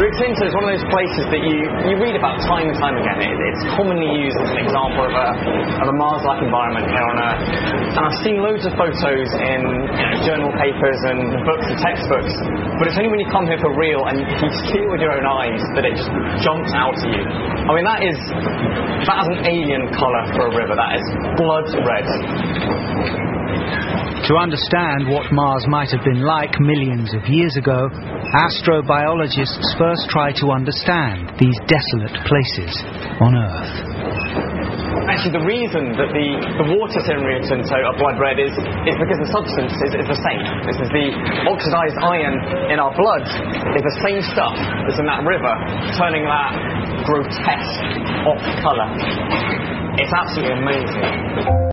Rio Tinto is one of those places that you read about time and time again. It's commonly used as an example of a Mars-like environment here on Earth. And I've seen loads of photos in journal papers and books and textbooks, but it's only when you come here for real and you see it with your own eyes that it just jumps out at you. I mean, that is an alien colour for a river. That is blood red. To understand what Mars might have been like millions of years ago, astrobiologists first try to understand these desolate places on Earth. Actually, the reason that the waters here in Rio Tinto are blood red is because the substance is the same. This is the oxidised iron in our blood is the same stuff that's in that river, turning that grotesque off colour. It's absolutely amazing.